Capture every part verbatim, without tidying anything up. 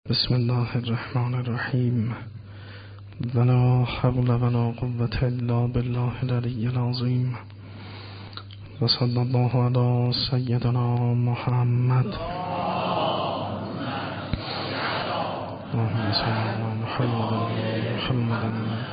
بسم الله الرحمن الرحیم ولا حول ولا قوة الا بالله العلی العظیم و صلی الله علی سیدنا محمد اللهم صل علی محمد محمد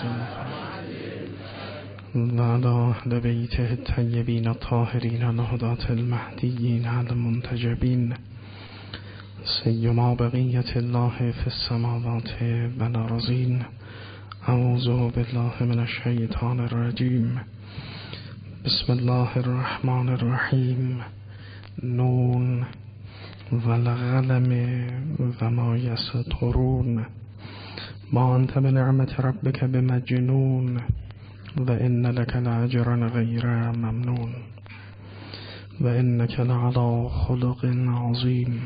و علی اهل بیته الطیبین الطاهرین الهداة المهدیین المنتجبین سیما بقیت الله فی السماوات و الارضین. اعوذ بالله من الشیطان الرجیم. بسم الله الرحمن الرحیم. نون والقلم و ما یسطرون ما انت بنعمت ربک بمجنون و ان لک لاجرا غیر ممنون و انک لعلی خلق عظیم.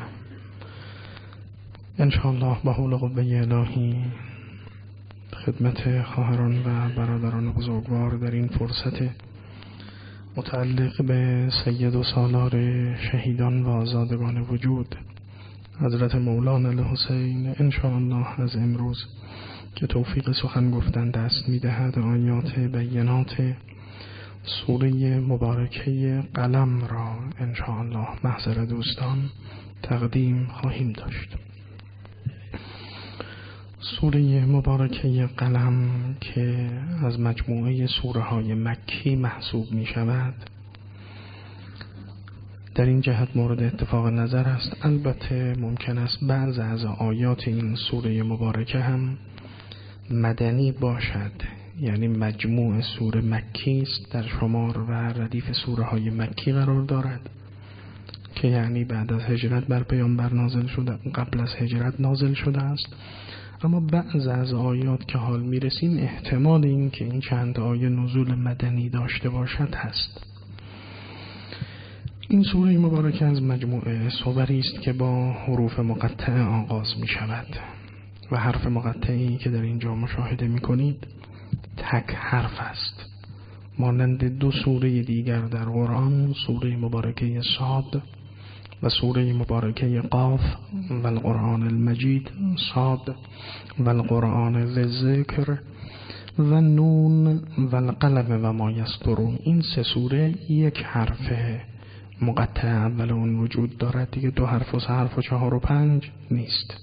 انشاءالله با حول قوه الهی خدمت خواهران و برادران بزرگوار در این فرصت متعلق به سید و سالار شهیدان و آزادگان وجود حضرت مولانا الحسین انشاءالله از امروز که توفیق سخن گفتن دست می‌دهد آیات بینات سوره مبارکه قلم را انشاءالله محضر دوستان تقدیم خواهیم داشت. سوره مبارکه قلم که از مجموعه سوره های مکی محسوب می شود در این جهت مورد اتفاق نظر است. البته ممکن است بعض از آیات این سوره مبارکه هم مدنی باشد، یعنی مجموع سوره مکی است، در شمار و ردیف سوره های مکی قرار دارد که یعنی بعد از هجرت بر پیامبر نازل شده، قبل از هجرت نازل شده است. اما بعض از آیات که حال میرسیم احتمال این که این چند آیه نزول مدنی داشته باشد هست. این سوره مبارکه از مجموعه سوری است که با حروف مقطعه آغاز می شود و حرف مقطعی که در اینجا مشاهده می کنید تک حرف است، مانند دو سوره دیگر در قرآن، سوره مبارکه صاد و سوره مبارکه قاف و القرآن المجید صاد و القرآن ذی الذکر و نون و القلم و ما یسطرون. این سه سوره یک حرف مقطع اول اون وجود دارد دیگه، دو حرف و سه حرف و چهار و پنج نیست.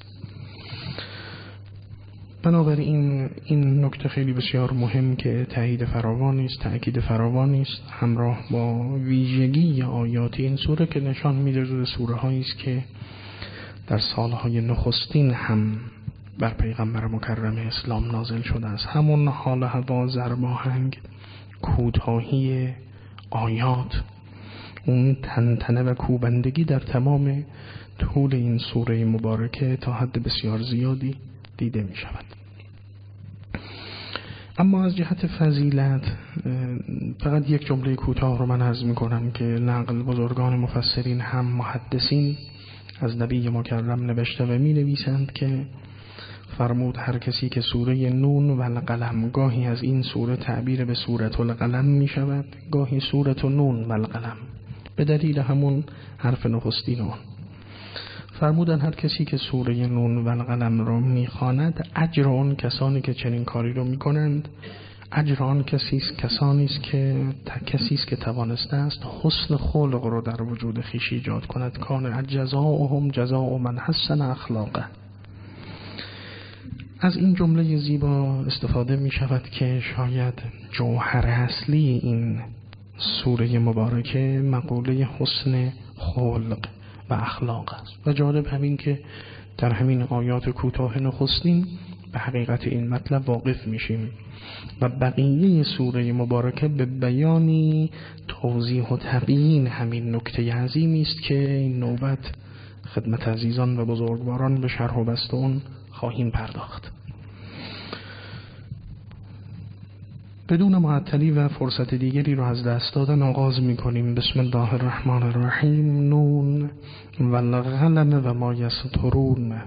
بنابراین این نکته خیلی بسیار مهم که تایید فراوانی است، تأکید فراوانی است همراه با ویژگی آیات این سوره که نشان میده جز سوره هایی است که در سالهای نخستین هم بر پیغمبر مکرم اسلام نازل شده است. همون حال هوا، زرباهنگ، کوتاهی آیات، اون تنتنه و کوبندگی در تمام طول این سوره مبارکه تا حد بسیار زیادی دیده می شود. اما از جهت فضیلت فقط یک جمله کوتاه رو من عرض می کنم که نقل بزرگان مفسرین هم محدثین از نبی مکرم نوشته و می نویسند که فرمود هر کسی که سوره نون و القلم، گاهی از این سوره تعبیر به سوره القلم می شود، گاهی سوره نون و القلم به دلیل همون حرف نخستین اون، فرمودن هر کسی که سوره نون و القلم را میخواند اجر آن کسانی که چنین کاری را میکنند، اجر آن کسی است کسانی است که کسی است که توانسته است حسن خلق را در وجود خویش ایجاد کند. کان جزاؤهم جزاء من حسن اخلاقه. از این جمله زیبا استفاده می شود که شاید جوهر اصلی این سوره مبارکه مقوله حسن خلق و اخلاق است و جالب همین که در همین آیات کوتاه نخستین به حقیقت این مطلب واقف میشیم و بقیه سوره مبارکه به بیانی توضیح و تبیین همین نکته عظیمی است که این نوبت خدمت عزیزان و بزرگواران به شرح و بسط اون خواهیم پرداخت. بدون معطلی و فرصت دیگری رو از دست دادن آغاز می‌کنیم. بسم الله الرحمن الرحیم. نون و القلم و ما یسطرون.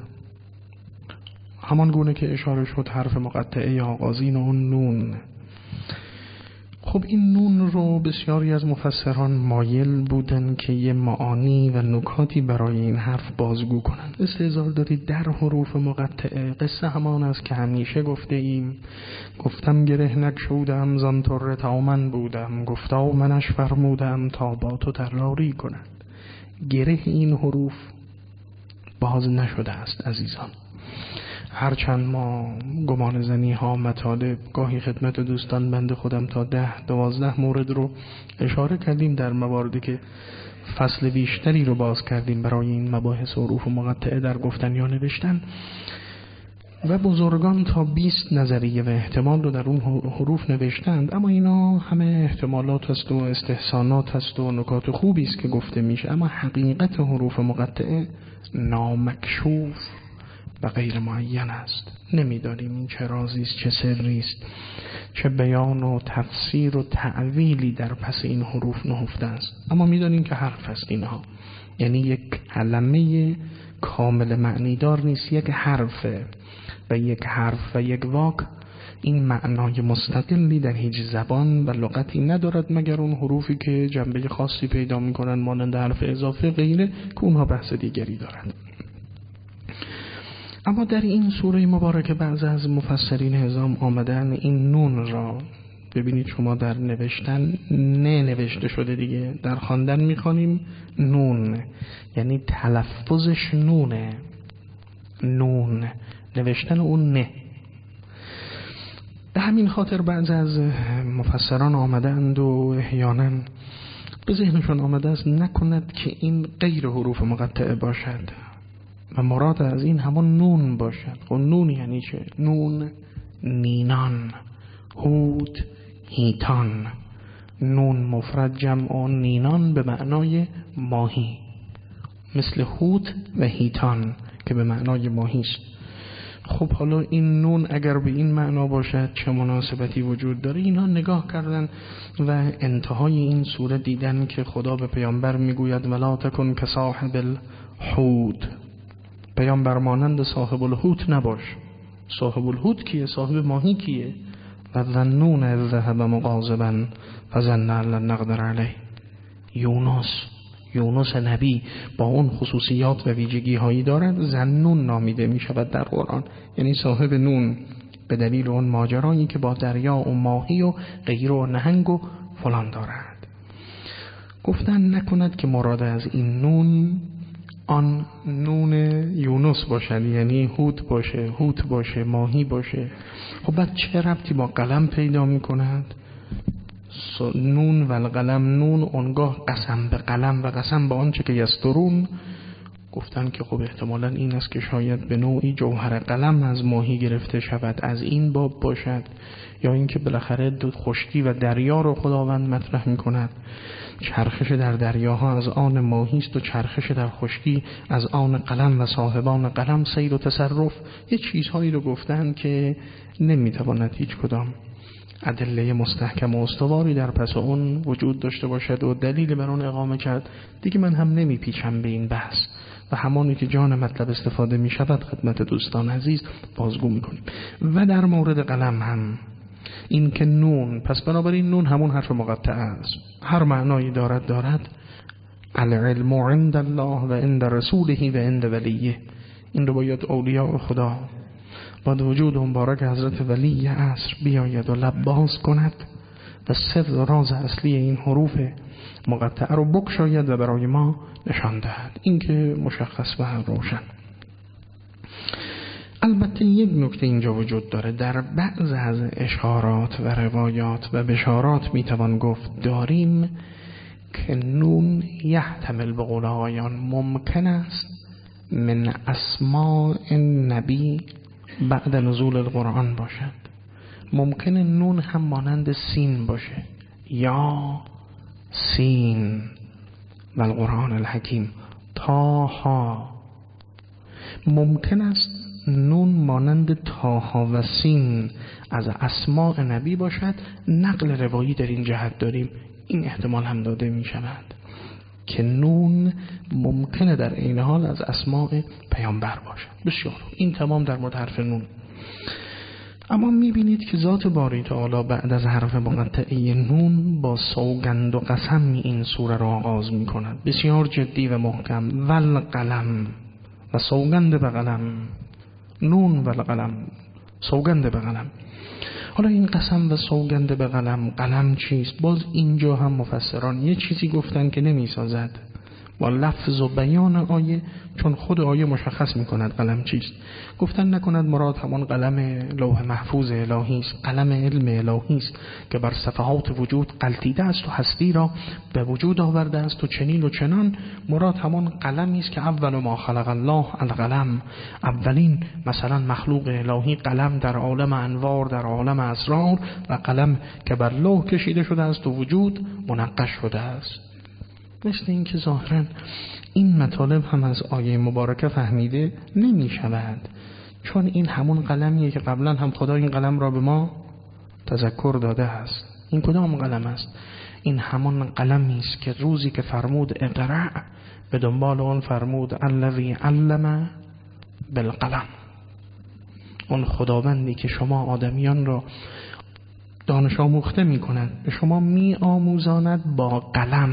همان گونه که اشاره شد حرف مقطعه آغازین اون نون. خب این نون رو بسیاری از مفسران مایل بودن که یه معانی و نکاتی برای این حرف بازگو کنن. استحضار دارید در حروف مقطعه قصه همان است که همیشه گفته ایم. گفتم گره نگشودم زان طره تا من بودم، گفتا منش فرمودم تا با تو طراری کنند. گره این حروف باز نشده است عزیزان. هرچند ما گمان زنی ها مطالب گاهی خدمت دوستان بنده خودم تا ده دوازده مورد رو اشاره کردیم در مواردی که فصل بیشتری رو باز کردیم برای این مباحث حروف مقطعه در گفتن یا نوشتن، و بزرگان تا بیست نظریه و احتمال رو در اون حروف نوشتند، اما اینا همه احتمالات است و استحسانات است و نکات خوبی است که گفته میشه. اما حقیقت حروف مقطعه نامکشوف و غیر معین است. نمیدانیم این چه رازی است، چه سری است، چه بیان و تفسیر و تعویلی در پس این حروف نهفته است. اما میدانیم که حرف است اینها، یعنی یک کلمه کامل معنیدار نیست، یک حرفه و یک حرف و یک واک این معنای مستقلی در هیچ زبان و لغتی ندارد مگر اون حروفی که جنبه خاصی پیدا میکنن مانند حرف اضافه غیره که اونها بحث دیگری دارند. اما در این سوره مبارکه بعضی از مفسرین عظام آمدن این نون را، ببینید شما در نوشتن نه نوشته شده دیگه، در خواندن میخوانیم نون، یعنی تلفظش نونه، نون، نوشتن اون نه. به همین خاطر بعضی از مفسران آمدند و احیانا به ذهنشون آمده است نکند که این غیر حروف مقطعه باشد و مراد از این همون نون باشد. خب نون یعنی چه؟ نون، نینان، هود، هیتان. نون مفرد جمع و نینان به معنای ماهی، مثل هود و هیتان که به معنای ماهی است. خب حالا این نون اگر به این معنا باشد چه مناسبتی وجود داره؟ اینها نگاه کردن و انتهای این سوره دیدن که خدا به پیامبر میگوید ولا تکن که صاحب الحوت، پیامبر مانند صاحب الحوت نباش. صاحب الحوت کیه؟ صاحب ماهی کیه؟ و ظنون اذ ذهب مغاضبا فظن ان لن نقدر علیه. یونس، یونس نبی با اون خصوصیات و ویژگی هایی دارد، ذنون نامیده می شود در قرآن، یعنی صاحب نون، به دلیل اون ماجرایی که با دریا و ماهی و غیر و نهنگ و فلان دارد. گفتن نکند که مراد از این نون آن نون یونس باشد، یعنی هود باشه، هوت باشه، ماهی باشه. خب بعد چه ربطی با قلم پیدا می کند؟ نون و القلم، نون اونگاه قسم به قلم و قسم به آنچه که یسترون. گفتن که خب احتمالاً این است که شاید به نوعی جوهر قلم از ماهی گرفته شود، از این باب باشد، یا اینکه بالاخره دو خشکی و دریا رو خداوند مطرح می کند. چرخش در دریاها از آن ماهی است و چرخش در خشکی از آن قلم و صاحبان قلم سیر و تصرف. یه چیزهایی رو گفتن که نمیتواند هیچ کدام ادله مستحکم و استواری در پس اون وجود داشته باشد و دلیل بر اون اقامه کرد. دیگه من هم نمیپیچم به این بحث و همانی که جان مطلب استفاده می شود خدمت دوستان عزیز بازگو می کنیم. و در مورد قلم هم این که نون، پس بنابراین نون همون حرف مقطعه است، هر معنایی دارد دارد. العلم عند الله و عند رسوله و عند ولیه. این رو باید اولیاء خدا با وجود مبارک حضرت ولی عصر بیاید و لب باز کند و سر و راز اصلی این حروف مقطعه رو بگشاید و برای ما نشان دهد. این که مشخص و روشن. البته یک نکته اینجا وجود داره، در بعض از اشارات و روایات و بشارات میتوان گفت داریم که نون یحتمل به قول آقایان ممکن است من اسماء نبی بعد نزول القرآن باشد. ممکن نون هم مانند سین باشه، یا سین و القرآن الحکیم، تاها. ممکن است نون مانند تاها و سین از اسماء نبی باشد. نقل روایی در این جهت داریم، این احتمال هم داده می شود که نون ممکنه در این حال از اسماء پیامبر باشد. بسیار، این تمام در مورد حرف نون. اما میبینید که ذات باری تعالی بعد از حرف مقطعه نون با سوگند و قسم این سوره را آغاز میکند، بسیار جدی و محکم. والقلم، و سوگند به قلم، نون والقلم، سوگند به قلم. حالا این قسم و سوگند به قلم، قلم چیست؟ باز اینجا هم مفسران یه چیزی گفتن که نمیسازد با لفظ و بیان آیه، چون خود آیه مشخص میکند قلم چیست. گفتن نکند مراد همان قلم لوح محفوظ الهی است، قلم علم الهی است که بر صفحات وجود غلطیده است و هستی را به وجود آورده است و چنین و چنان. مراد همان قلمی است که اول ما خلق الله القلم، اولین مثلا مخلوق الهی قلم در عالم انوار، در عالم اسرار، و قلم که بر لوح کشیده شده است و وجود منقش شده است. مثل این که ظاهرا این مطالب هم از آیه مبارکه فهمیده نمی شود، چون این همون قلمیه که قبلا هم خدا این قلم را به ما تذکر داده است. این کدام قلم است؟ این همون قلمی است که روزی که فرمود اقرأ، به دنبال اون فرمود الذی علم بالقلم. اون خداوندی که شما آدمیان را دانش آموخته می کند، به شما می آموزاند با قلم،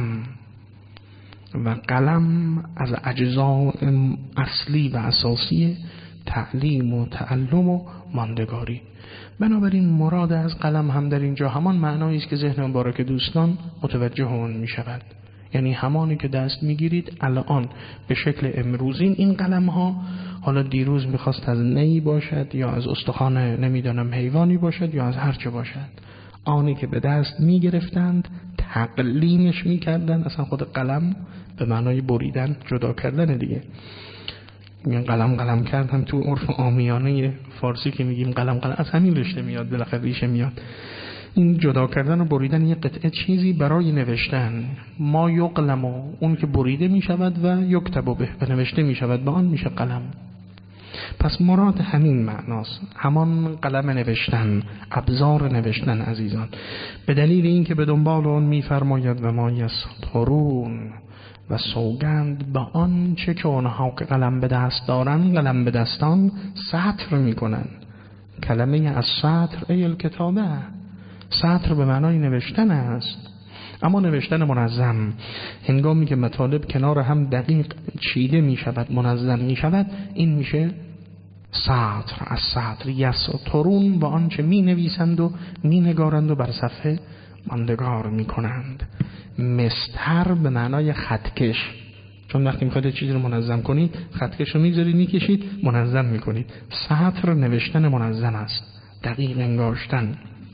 و قلم از اجزاء اصلی و اساسی تعلیم و تعلم و ماندگاری. بنابراین مراد از قلم هم در اینجا همان معنایی است که ذهن مبارک دوستان متوجه اون می شود، یعنی همانی که دست می گیرید الان به شکل امروزین این قلم ها، حالا دیروز میخواست از نی باشد یا از استخوان نمیدانم حیوانی باشد یا از هرچه باشد، آنی که به دست می گرفتند تقلیمش می کردن. اصلا خود قلم به معنای بریدن، جدا کردن دیگه. میگن قلم قلم کرد، هم تو عرف عامیانه فارسی که میگیم قلم قلم از همین رشته میاد، بالاخره ریشه میاد. این جدا کردن و بریدن یه قطعه چیزی برای نوشتن. ما یقلم، اون که بریده میشود، و یکتب به، و نوشته میشود، به آن میشه قلم. پس مراد همین معناست، همان قلم نوشتن، ابزار نوشتن عزیزان، به دلیل اینکه به دنبال آن میفرماید و ما یسطرون، و سوگند به آن چه که آنها که قلم به دست دارن، قلم به دستان سطر میکنن. کلمه از سطر ای الکتابه، سطر به معنای نوشتن است، اما نوشتن منظم. هنگامی که مطالب کنار هم دقیق چیده می شود، منظم می شود، این میشه سطر. از سطر یسطرون، و آنچه می نویسند و می نگارند و بر صفحه ماندگار می کنند. مستر به معنای خطکش، چون وقتی میخواید چیزی رو منظم کنید خطکش رو میذارید میکشید منظم میکنید. سطر نوشتن منظم است، دقیق انگاشتن.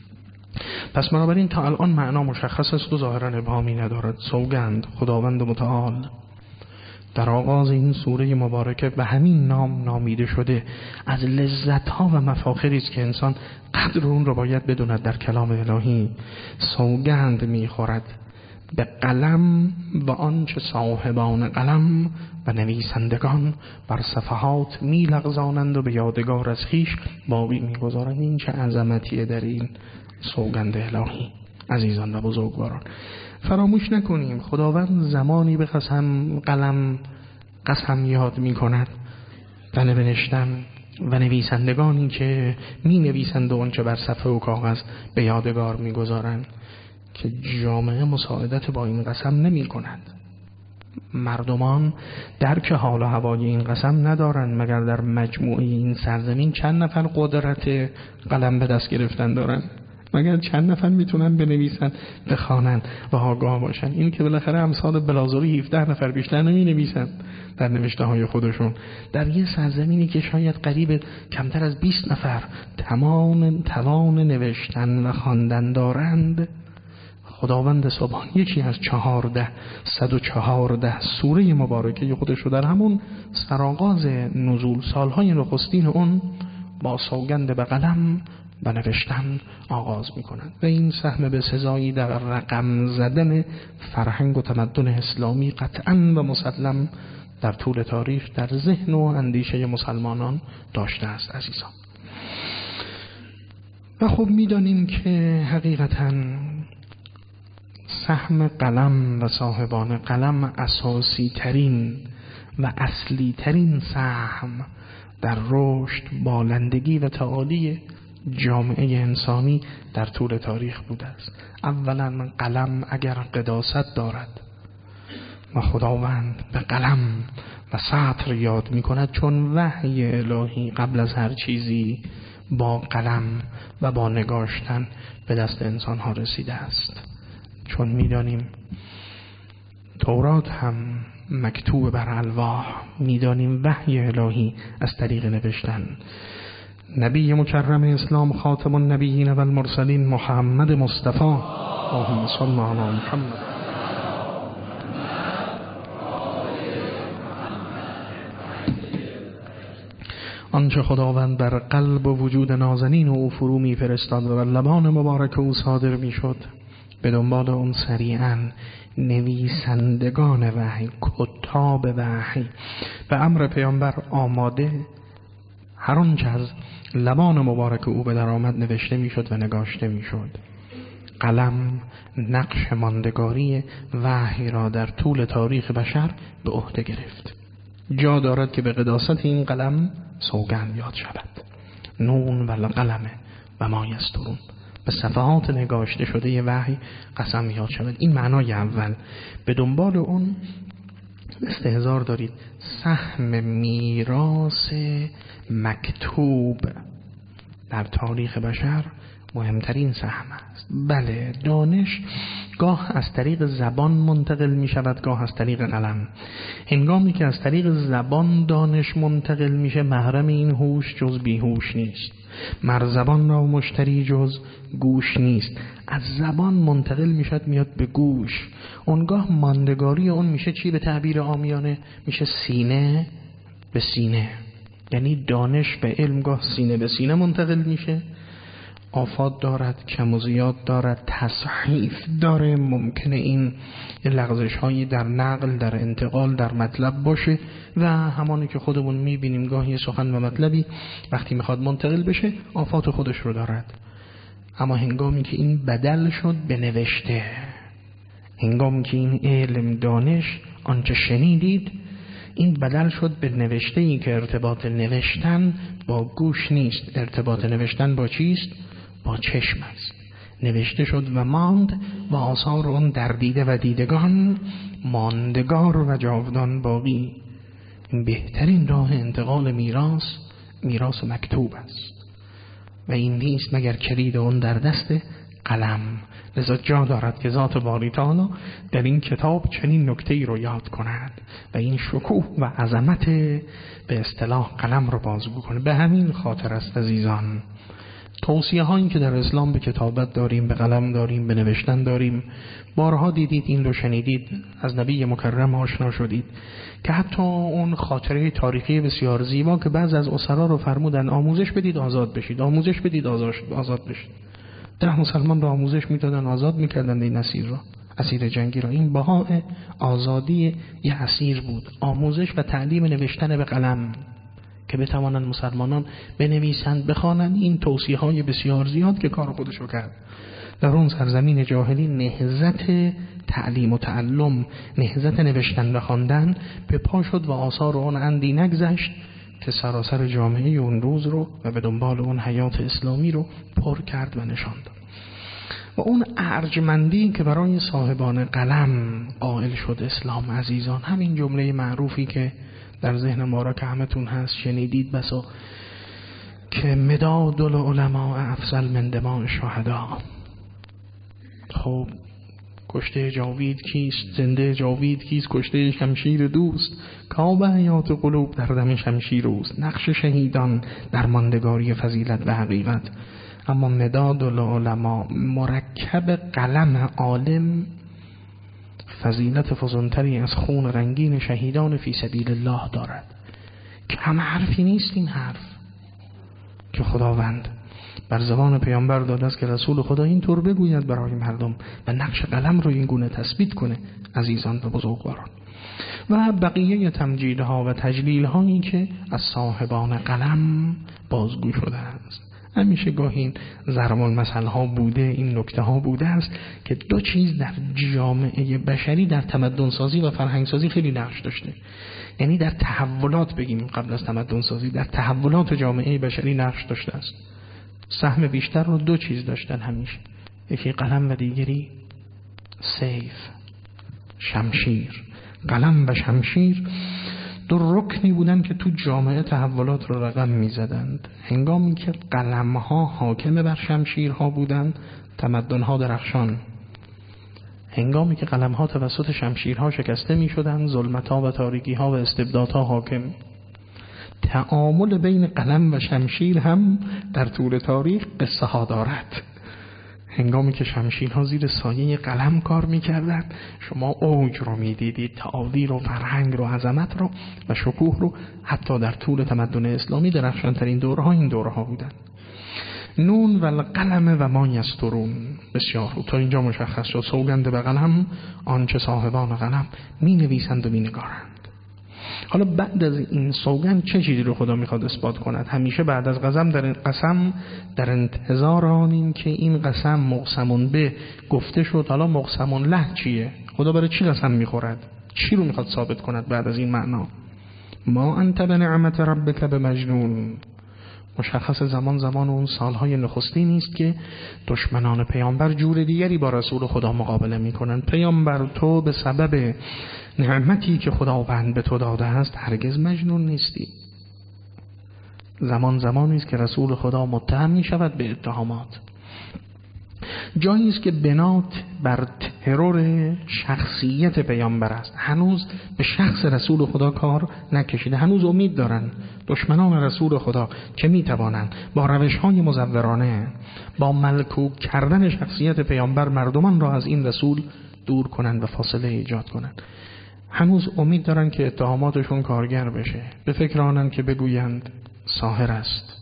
پس بنابراین تا الان معنا مشخص است و ظاهرا ابهامی ندارد. سوگند خداوند متعال در آغاز این سوره مبارکه به همین نام نامیده شده، از لذت‌ها و مفاخری است که انسان قدر اون رو باید بدوند در کلام الهی. سوگند میخورد به قلم و آنچه صاحبان قلم و نویسندگان بر صفحات می لغزانند و به یادگار از خیش باقی می گذارند. این چه عظمتیه در این سوگند الهی عزیزان و بزرگواران. فراموش نکنیم خداوند زمانی به قسم قلم قسم یاد می کند و نوشتن و نویسندگانی که می نویسند و آنچه بر صفحه و کاغذ به یادگار می گذارند، که جامعه مساعدت با این قسم نمی کند. مردمان درک حال و هوای این قسم ندارند، مگر در مجموعه این سرزمین چند نفر قدرت قلم به دست گرفتن دارند؟ مگر چند نفر میتونن بنویسن، بخوانن و آگاه باشن؟ این که بالاخره امثال بلازوری هفده نفر بیشتر نمی نویسن در نوشته های خودشون، در یه سرزمینی که شاید قریب کمتر از بیست نفر تمام توان نوشتن و خواندن دارند. خداوند سبحان یکی از چهارده صد و چهارده سوره مبارکه خودش رو در همون سرآغاز نزول سالهای نخستین اون با سوگند به قلم و نوشتن آغاز می کنند و این سهم به سزایی در رقم زدن فرهنگ و تمدن اسلامی قطعاً و مسلم در طول تاریخ در ذهن و اندیشه مسلمانان داشته است عزیزان. و خب می دانیم که حقیقتاً سهم قلم و صاحبان قلم اساسی ترین و اصلی ترین سهم در رشد، بالندگی و تعالی جامعه انسانی در طول تاریخ بوده است. اولا قلم اگر قداست دارد و خداوند به قلم و سطر یاد می کند، چون وحی الهی قبل از هر چیزی با قلم و با نگاشتن به دست انسان ها رسیده است. چون می دانیم تورات هم مکتوب بر الواح، می دانیم وحی الهی از طریق نوشتن. نبی مکرم اسلام خاتم النبیین و المرسلین محمد مصطفی اللهم صل علی محمد آنچه خداوند بر قلب و وجود نازنین او فرو می فرستاد و بر لبان مبارک او صادر می شد، به دنبال اون سریعاً نویسندگان وحی، کتاب وحی به امر پیامبر آماده هر آنچه از لبان مبارک او به در آمد نوشته می شد و نگاشته می شد. قلم نقش ماندگاری وحی را در طول تاریخ بشر به عهده گرفت. جا دارد که به قداست این قلم سوگند یاد شود. نون و القلم و ما یسطرون، به صفحات نگاشته شده وحی قسم یاد شود. این معنای اول. به دنبال اون استحضار دارید سهم میراث مکتوب در تاریخ بشر مهمترین سهم است. بله، دانش گاه از طریق زبان منتقل می شود، گاه از طریق قلم. هنگامی که از طریق زبان دانش منتقل میشه، محرم این هوش جز بیهوش نیست. مر زبان را مشتری جز گوش نیست. از زبان منتقل میشد میاد به گوش. اونگاه ماندگاری اون میشه چی؟ به تعبیر عامیانه میشه سینه به سینه. یعنی دانش به علم گاه سینه به سینه منتقل میشه. آفات دارد، کم و زیاد دارد، تصحیف داره. ممکنه این لغزش هایی در نقل، در انتقال، در مطلب باشه و همانی که خودمون میبینیم گاهی سخن و مطلبی وقتی میخواد منتقل بشه آفات خودش رو دارد. اما هنگامی که این بدل شد به نوشته، هنگامی که این علم دانش آنچه شنیدید این بدل شد به نوشته، ای که ارتباط نوشتن با گوش نیست، ارتباط نوشتن با چیست؟ با چشم است. نوشته شد و ماند و آثار اون در دیده و دیدگان ماندگار و جاودان باقی. این بهترین راه انتقال میراث میراث مکتوب است و این نیست مگر کلید اون در دست قلم. لذا جا دارد که ذات باری تعالی در این کتاب چنین نکته‌ای رو یاد کند و این شکوه و عظمت به اصطلاح قلم رو بازگو کنه. به همین خاطر است عزیزان توصیه هایی که در اسلام به کتابت داریم، به قلم داریم، به نوشتن داریم. بارها دیدید، این رو شنیدید، از نبی مکرم آشنا شدید که حتی اون خاطره تاریخی بسیار زیبا که بعض از اسرا رو فرمودن آموزش بدید آزاد بشید، آموزش بدید آزاد بشید. ده مسلمان رو آموزش میدادن، آزاد میکردن این اسیر را، اسیر جنگی را. این بهای آزادی یه اسیر بود، آموزش و تعلیم نوشتن به قلم که بتوانند مسلمانان بنویسند، بخوانند. این توصیه های بسیار زیاد که کار خودشو کرد. در اون سرزمین جاهلی نهضت تعلیم و تعلم، نهضت نوشتن و خواندن به پا شد و آثار اون اندی نگذشت که سراسر جامعه اون روز رو و به دنبال اون حیات اسلامی رو پر کرد و نشان داد. و اون ارجمندی که برای صاحبان قلم قائل شد اسلام عزیزان، همین جمله معروفی که در ذهن ما را که همتون هست شنیدید بسا، که مداد العلماء افضل من دماء الشهداء. خب کشته جاوید کیست؟ زنده جاوید کیست؟ کشته شمشیر دوست. کعب حیات قلوب در دم شمشیر اوست. نقش شهیدان در ماندگاری فضیلت و حقیقت. اما مداد العلماء، مرکب قلم عالم، فضیلت فزونتری از خون رنگین شهیدان فی سبیل الله دارد. کم حرفی نیست این حرف که خداوند بر زبان پیامبر داده است که رسول خدا اینطور بگوید برای مردم و نقش قلم رو این گونه تثبیت کنه عزیزان و بزرگواران. و بقیه تمجیدها و تجلیلهایی که از صاحبان قلم بازگو شده است. همیشه گاهی این ضرب المثل ها بوده، این نکته ها بوده است که دو چیز در جامعه بشری در تمدن سازی و فرهنگ سازی خیلی نقش داشته. یعنی در تحولات، بگیم قبل از تمدن سازی، در تحولات جامعه بشری نقش داشته است. سهم بیشتر رو دو چیز داشتن همیشه، یکی قلم و دیگری سیف، شمشیر. قلم و شمشیر دو رکنی بودن که تو جامعه تحولات رو رقم می زدند. هنگامی که قلم ها حاکم بر شمشیرها بودند، تمدن ها درخشان. هنگامی که قلم ها توسط شمشیرها شکسته می شدند، ظلمت ها و تاریکی ها و استبدادها حاکم. تعامل بین قلم و شمشیر هم در طول تاریخ قصه ها دارد. هنگامی که شمشیرها زیر سایه قلم کار می‌کردند، شما اوج رو می‌دیدید، تعالی رو، فرهنگ رو، عظمت رو و شکوه رو. حتی در طول تمدن اسلامی درخشان‌ترین دوره‌ها این دوره‌ها بودند. نون و القلم و ما یسطرون. بسیار خوب، تا اینجا مشخص شد. سوگند به قلم آنچه صاحبان قلم می‌نویسند و می‌نگارند. حالا بعد از این سوگند چه چیزی رو خدا میخواد اثبات کند؟ همیشه بعد از قسم در این قسم در انتظار آنیم که این قسم مقسمون به گفته شد. حالا مقسمون له چیه؟ خدا برای چی قسم میخورد؟ چی رو میخواد ثابت کند بعد از این معنا؟ ما انت به نعمت ربک بمجنون. مشخص زمان زمان اون سالهای نخستی نیست که دشمنان پیامبر جور دیگری با رسول خدا مقابله میکنن. پیامبر تو به سبب نعمتی که خداوند به تو داده است هرگز مجنون نیستی. زمان زمانی است که رسول خدا متهم می شود به اتهامات. جایی است که بنات بر ترور شخصیت پیامبر است. هنوز به شخص رسول خدا کار نکشیده. هنوز امید دارن دشمنان رسول خدا که می توانند با روش‌های مزورانه، با ملکوب کردن شخصیت پیامبر مردمان را از این رسول دور کنند و فاصله ایجاد کنند. هنوز امید دارن که اتهاماتشون کارگر بشه. به فکر آنن که بگویند ساحر است،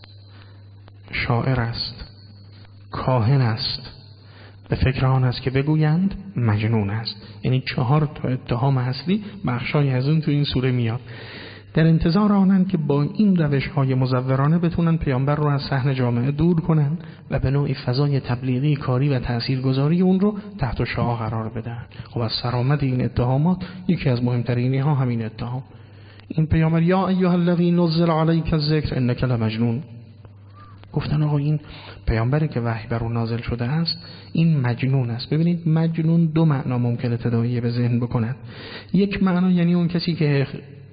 شاعر است، کاهن است. به فکر آن است که بگویند مجنون است. یعنی چهار تا اتهام اصلی، بخشای از اون تو این سوره میاد. در انتظار آنند که با این روش‌های مزورانه بتونن پیامبر رو از صحن جامعه دور کنن و به نوعی فضای تبلیغی، کاری و تاثیرگذاری اون رو تحت شعاع قرار بدن. خب از سرآمد این اتهامات یکی از مهمترینی ها همین اتهام. این پیامبر یا ایها الذی نزل علیک الذکر انک لمجنون. گفتن آقا این پیامبری که وحی بر اون نازل شده است این مجنون است. ببینید مجنون دو معنا ممکنه تداعی به ذهن بکند. یک معنا یعنی اون کسی که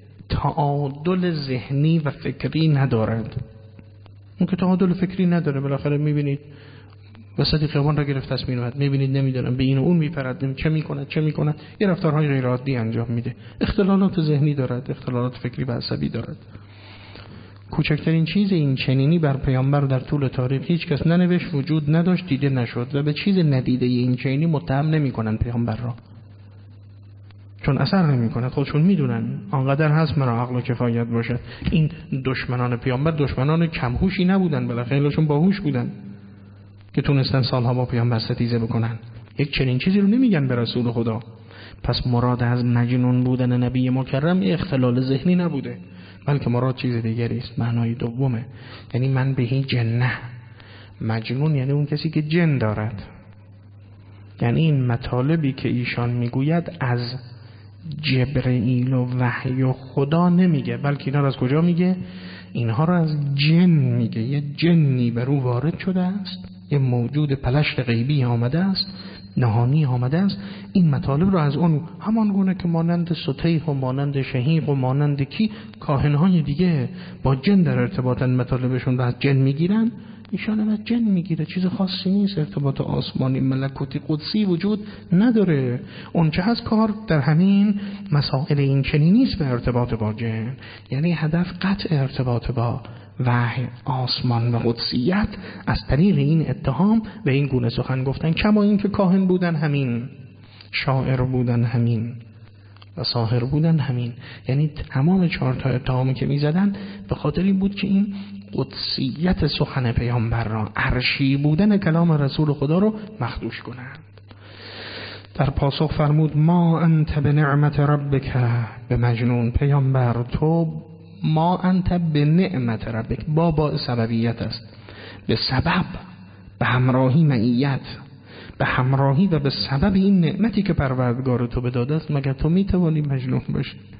تعادل ذهنی و فکری ندارد. اون که تعادل فکری نداره، بالاخره میبینید وسط خیابان را گرفت تصمیم میاد، میبینید نمیدونم به این و اون میپرد، چه میکند چه میکند، یه رفتارهای غیر عادی انجام میده. اختلالات ذهنی دارد، اختلالات فکری و عصبی دارد. کوچکترین چیز این چنینی بر پیامبر در طول تاریخ هیچ کس ننوشت، وجود نداشت، دیده نشد و به چیز ندیده این چنینی متهم نمیکنن پیامبر را، چون اثر نمی کند. خودشون میدونن آنقدر هست مرا عقل و کفایت باشه. این دشمنان پیامبر دشمنان کمهوشی نبودن، بلکه خیلیشون باهوش بودن که تونستن سالها با پیامبر ستیزه بکنن. یک چنین چیزی رو نمیگن به رسول خدا. پس مراد از مجنون بودن نبی مکرم اختلال ذهنی نبوده، بلکه مراد چیز دیگری است. معنای دومه، یعنی من بهی جنه. مجنون یعنی اون کسی که جن دارد. یعنی این مطالبی که ایشان میگوید از جبرئیل و وحی و خدا نمیگه، بلکه اینا رو از کجا میگه؟ اینها رو از جن میگه. یه جنی بر او وارد شده است، یه موجود پلشت غیبی آمده است، نهانی آمده است. این مطالب رو از اون همان گونه که مانند سطیح و مانند شهیق و مانند کی کاهنهای دیگه با جن در ارتباطن، مطالبشون رو از جن میگیرن، ایشان هم از جن میگیره. چیز خاصی نیست، ارتباط آسمانی ملکوتی قدسی وجود نداره. اون چه هست کار در همین مسائل این چنین نیست به ارتباط با جن. یعنی هدف قطع ارتباط با وحی آسمان و قدسیت از طریق این اتهام و این گونه سخن گفتن. کما این که کاهن بودن همین، شاعر بودن همین و ساحر بودن همین. یعنی تمام چهار تا اتهامی که میزدن به خاطر این بود که این قدسیت سخن پیامبر را، عرشی بودن کلام رسول خدا رو مخدوش کنند. در پاسخ فرمود ما انت به نعمت ربک به مجنون. پیامبر تو ما انت به نعمت ربک، با با سببیت است، به سبب، به همراهی معیت، به همراهی و به سبب این نعمتی که پروردگار تو بداده است، مگر تو میتوانی مجنون باشی؟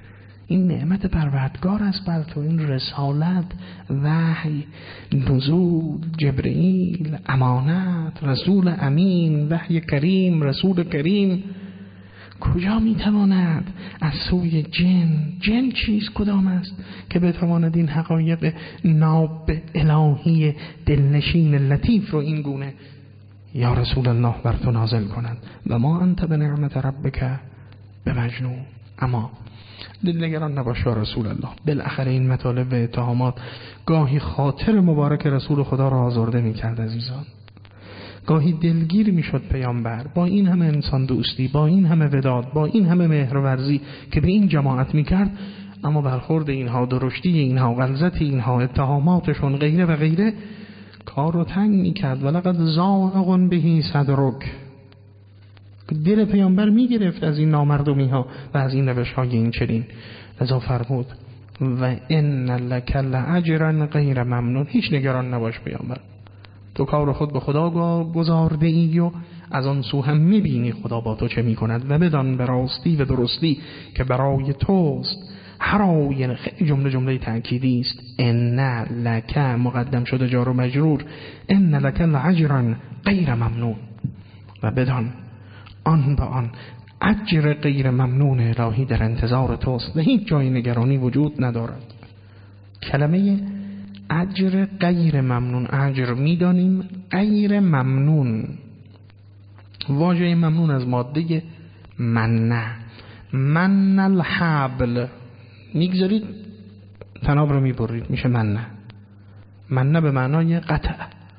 این نعمت پروردگار است بر تو، این رسالت، وحی، نزول، جبرئیل، امانت، رسول امین، وحی کریم، رسول کریم. کجا میتواند از سوی جن، جن چیز کدام است که بتواند این حقایق ناب الهی دلنشین لطیف رو این گونه یا رسول الله بر تو نازل کند؟ و ما انت به نعمت ربک به مجنون. اما دلنگران نباش یا رسول الله. بالاخره این مطالب و اتهامات گاهی خاطر مبارک رسول خدا را آزرده میکرد عزیزان، گاهی دلگیر میشد پیامبر با این همه انسان دوستی، با این همه وداد، با این همه مهرورزی که به این جماعت میکرد، اما برخورد اینها، درشتی اینها، غلظت اینها، اتهاماتشون غیره و غیره کار رو تنگ میکرد. ولقد ضاق به صدرک، دل پیامبر میگرفت از این نامردمی ها و از این روش های این چنین. لذا فرمود و ان لک لاجرا غیر ممنون. هیچ نگران نباش پیامبر، تو کار خود به خدا گذارده ای و از آن سو هم میبینی خدا با تو چه میکند. و بدان به راستی و درستی که برای توست هر آیه، خیلی جمله جمله تأکیدی است. ان لک مقدم شده جار و مجرور، ان لک لاجرا غیر ممنون. و بدان آن با آن اجر غیر ممنون الهی در انتظار توست و هیچ جای نگرانی وجود ندارد. کلمه اجر غیر ممنون، اجر میدانیم، غیر ممنون، واژه ممنون از ماده منه، من الحبل، میگذارید تناب رو میبرید میشه منه. منه به معنای قطع.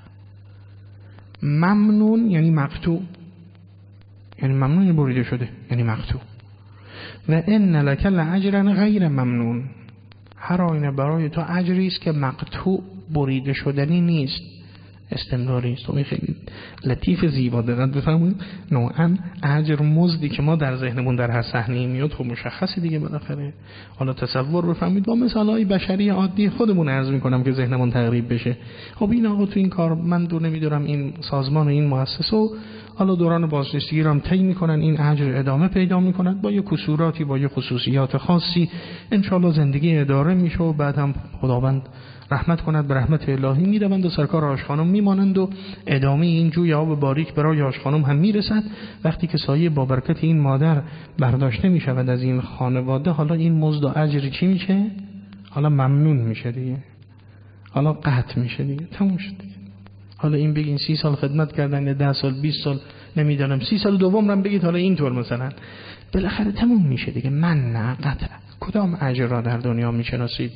ممنون یعنی مقطوع، یعنی ممنون بریده شده یعنی مقطوع. و ان لک لاجرا غیر ممنون، هر آینه برای تو اجری است که مقطوع، بریده شدنی نیست، استمراری است. و خیلی لطیف زیبا دقت بفرمایید، نوعا اجر مزدی که ما در ذهنمون در هر صحنه میاد خب مشخصه دیگه بالاخره. حالا تصور بفرمایید با مثالهای بشری عادی خودمون عرض میکنم که ذهنمون تقریب بشه. خب این آقا تو این کار من دو نمیدونم این سازمان و این مؤسسه و حالا دوران بازنشستگی رو هم طی میکنن، این اجر ادامه پیدا میکنن با یه کسوراتی، با یه خصوصیات خاصی، انشالله زندگی اداره میشه و بعد هم خداوند رحمت کند به رحمت الهی میروند و سرکار آش خانم میمانند و ادامه این جوی آب باریک برای آش خانم هم میرسد. وقتی که سایه با برکت این مادر برداشته میشود از این خانواده، حالا این مزد و اجر چی میشه؟ حالا ممنون میشه دیگه، حالا قطع میشه دیگه، تموم شد دیگه. حالا این بگین سی سال خدمت کردن یا ده سال، بیست سال، نمیدانم سی سال دوم هم بگید حالا اینطور مثلا، بالاخره تموم میشه دیگه. من نه قطع. کدام اجر را در دنیا میشناسید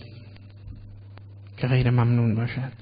که غیر ممنون باشد؟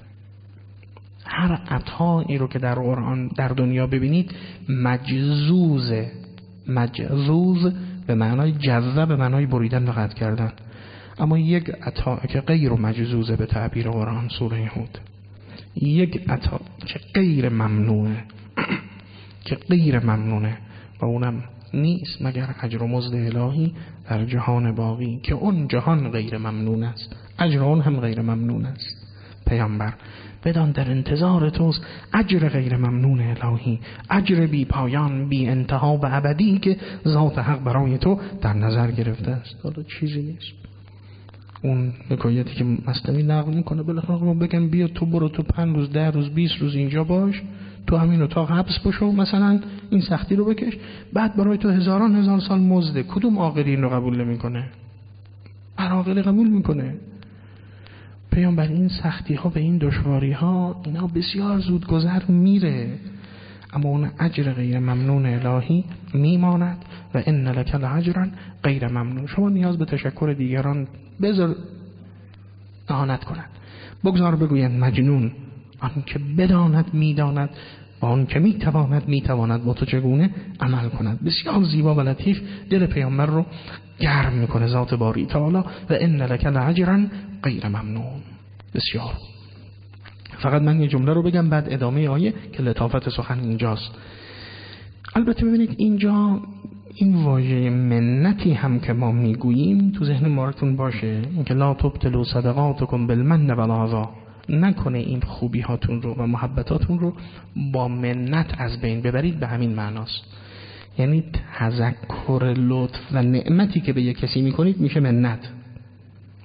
هر عطایی رو که در قرآن در دنیا ببینید مجزوزه. مجزوز به معنای جزه، به معنای بریدن و قطع کردن. اما یک عطا که غیر مجزوزه به تعبیر قرآن سوره هود، یک عطا که غیر ممنونه که غیر ممنونه و اونم نیست مگر اجر و مزد الهی در جهان باقی که اون جهان غیر ممنون است، اجر اون هم غیر ممنون است. پیامبر بدان در انتظار توست اجر غیر ممنون الهی، اجر بی پایان، بی انتها و ابدی که ذات حق برای تو در نظر گرفته است. حالا چیزی نیست. اون حکایتی که مصنوی نقل میکنه بالاخره بگن بیا تو برو تو پنج روز، ده روز، بیست روز اینجا باش، تو همین اتاق حبس بشو، مثلا این سختی رو بکش، بعد برای تو هزاران هزار سال مزده. کدوم عاقلی این رو قبول نمیکنه؟ هر عاقلی قبول میکنه. پیامبر این سختی ها و این دشواری ها اینا بسیار زود گذر میره، اما اون اجر غیر ممنون الهی میماند. و ان لک لاجرا غیر ممنون. شما نیاز به تشکر دیگران بذار اهانت کنند، بگذار بگویند مجنون، آن که بداند میداند و آن که میتواند میتواند با تو چگونه عمل کند. بسیار زیبا و لطیف دل پیامبر رو گرم میکنه ذات باری تعالی. و ان لک لاجرا غیر ممنون. بسیار. فقط من یه جمله رو بگم بعد ادامه آیه که لطافت سخن اینجاست. البته ببینید اینجا این واژه منتی هم که ما میگوییم تو ذهن مارتون باشه، اینکه لا تبطلوا صدقاتکم بالمن والعذا، نکنه این خوبی هاتون رو و محبتاتون رو با منت از بین ببرید. به همین معناست، یعنی تذکر لطف و نعمتی که به یک کسی میکنید میشه منت.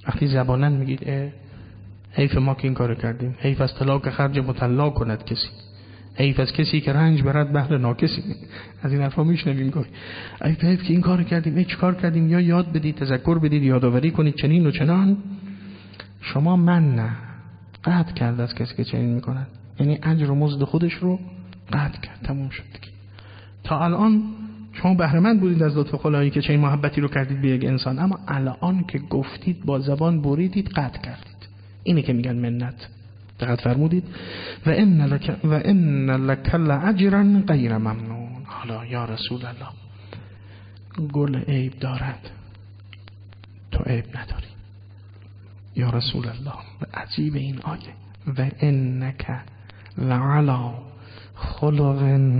وقتی زبانن میگید اه حیف ما که این کار کردیم، حیف از طلاق که خرج مطلق کند کسی، حیف از کسی که رنج برد بهر ناکسی. از این حرفا میشنویم گاهی، حیف حیف که این کار کردیم، ای چه کار کردیم. یا یاد بدید، تذکر بدید، یادآوری کنید چنین و چنان. شما من نه قطع کرد از کسی که چنین میکند، یعنی اجر و مزد خودش رو قطع کرد، تموم شد دیگه. تا الان شما بهره مند بودید از لطف خدایی که چنین محبتی رو کردید به یک انسان، اما الان که گفتید با زبان بریدید، قطع کردید. اینه که میگن منت. دقت فرمودید و ان لک و ان لک لاجرا غیر ممنون. حالا یا رسول الله، گل عیب دارد، تو عیب نداری. یا رسول الله، عجیب این آیه، و انک لعلی خلق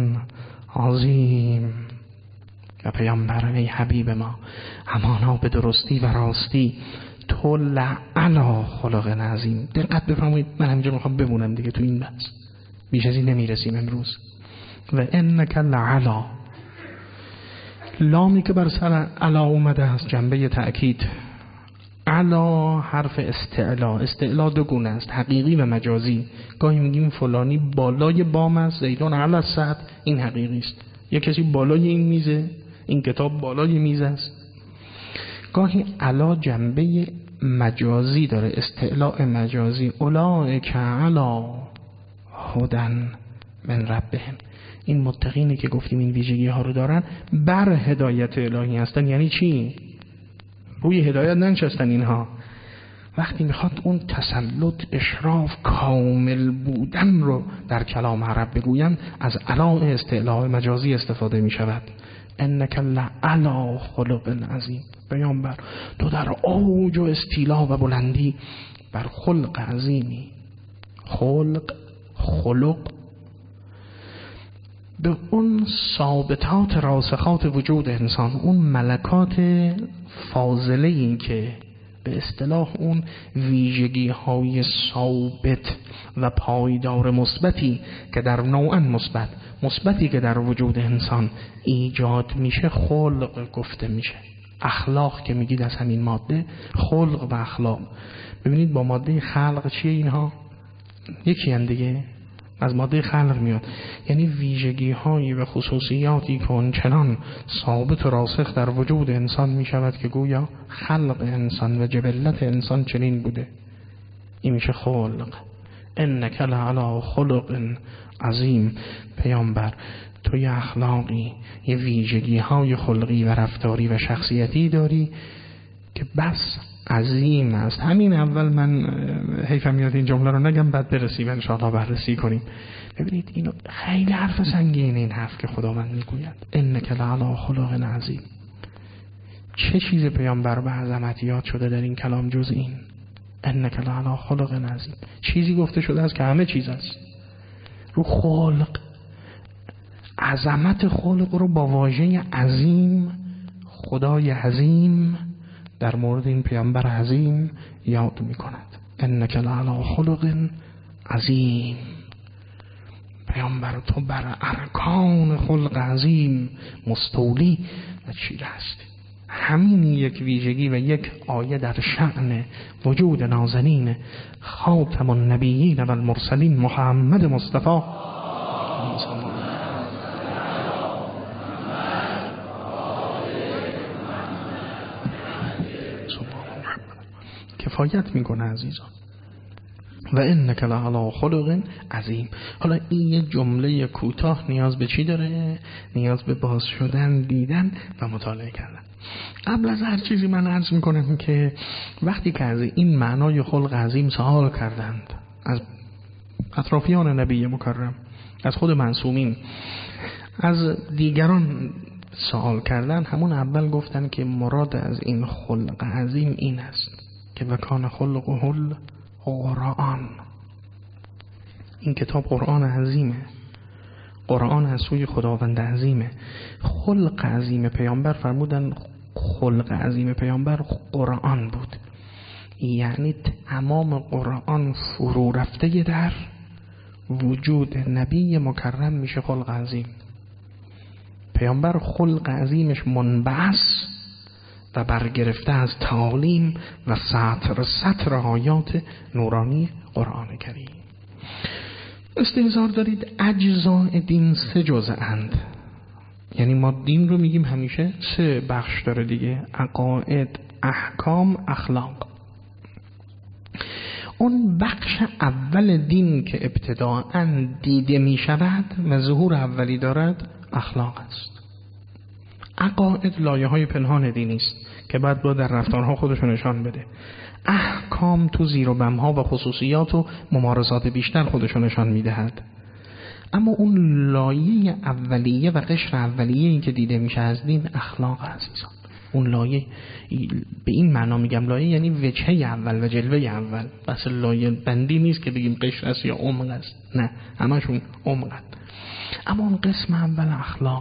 عظیم. و پیامبر ای حبیب ما، همانا به درستی و راستی تو لعلی خلق عظیم. دقت بفرمایید، من همینجا میخوام بمونم دیگه تو این بحث، بیش از این نمیرسیم امروز. و انک لعلی، لامی که بر سر علا اومده است جنبه تأکید. علا حرف استعلا، استعلا دو گونه است، حقیقی و مجازی. گاهی میگیم فلانی بالای بام است، زیدون علی السطح، این حقیقی است. یا کسی بالای این میزه، این کتاب بالای میز است. گاهی علا جنبه مجازی داره، استعلاء مجازی. اولئک علی هدن من ربهم، این متقینی که گفتیم این ویژگی ها رو دارن، بر هدایت الهی هستن. یعنی چی؟ روی هدایت ننشستن اینها. وقتی میخواد اون تسلط، اشراف، کامل بودن رو در کلام عرب بگویم، از علا استعلاء مجازی استفاده میشود. انک لعلی خلق عظیم. پیامبر تو در اوج و استیلا و بلندی بر خلق عظیمی. خلق، خلق به اون ثابتات راسخات وجود انسان، اون ملکات فاضله، این که به اصطلاح اون ویژگی های ثابت و پایدار مثبتی که در نوعاً مثبت مثبتی که در وجود انسان ایجاد میشه، خلق گفته میشه. اخلاق که میگید از همین ماده، خلق و اخلاق. ببینید با ماده خلق چیه اینها؟ یکی هم دیگه از ماده خلق میاد، یعنی ویژگی هایی و خصوصیاتی که اونچنان ثابت و راسخ در وجود انسان میشود که گویا خلق انسان و جبلت انسان چنین بوده. این میشه خلق. انک لعلی خلق عظیم. پیامبر تو یه اخلاقی، یه ویژگی های خلقی و رفتاری و شخصیتی داری که بس عظیم است. همین اول من حیفم میاد این جمله رو نگم، بعد برسیم ان شاء الله بررسی کنیم. ببینید اینو خیلی حرف سنگینه، این حرف که خداوند میگوید انک لعلی خلق عظیم. چه چیز پیامبر به عظمت یاد شده در این کلام جز این؟ انک لعلی خلق عظیم. چیزی گفته شده است که همه چیز است. رو خلق، عظمت خلق رو با واژه عظیم، خدای عظیم در مورد این پیامبر عظیم یاد می کند. انک لعلی خلق عظیم. پیامبر تو بر ارکان خلق عظیم مستولی و چیره هستی. همین یک ویژگی و یک آیه در شأن وجود نازنین خاتم النبیین و المرسلین محمد مصطفی کفایت میکنه عزیزان. و انک لعلی خلق عظیم. حالا این یه جمله کوتاه نیاز به چی داره؟ نیاز به باز شدن، دیدن و مطالعه کردن. قبل از هر چیزی من عرض میکنم که وقتی که از این معنای خلق عظیم سوال کردند از اطرافیان نبی مکرم، از خود معصومین، از دیگران سوال کردن، همون اول گفتن که مراد از این خلق عظیم این است که وکان خلقه القرآن. این کتاب قرآن عظیمه، قرآن از سوی خداوند عظیمه. خلق عظیم پیامبر فرمودن، خلق عظیم پیامبر قرآن بود، یعنی تمام قرآن فرو رفته در وجود نبی مکرم میشه خلق عظیم. پیامبر خلق عظیمش منبعث و برگرفته از تعالیم و سطر سطر آیات نورانی قرآن کریم. استحضار دارید اجزاء دین سه جزء اند. یعنی ما دین رو میگیم همیشه سه بخش داره دیگه: عقاید، احکام، اخلاق. اون بخش اول دین که ابتداءً دیده می شود و ظهور اولی دارد اخلاق است. عقاید لایه های پنهان دینی است که بعد با در رفتارها خودشو نشان بده. احکام تو زیر و بمها و خصوصیات و ممارسات بیشتر خودشو نشان میدهد. اما اون لایه اولیه و قشر اولیه این که دیده میشه از دین اخلاق عزیزان. اون لایه به این معنا میگم لایه یعنی وجهه اول و جلوه اول. بس لایه بندی نیست که بگیم قشر است یا عمق است، نه، همشون عمقن. اما اون قسم اول اخلاق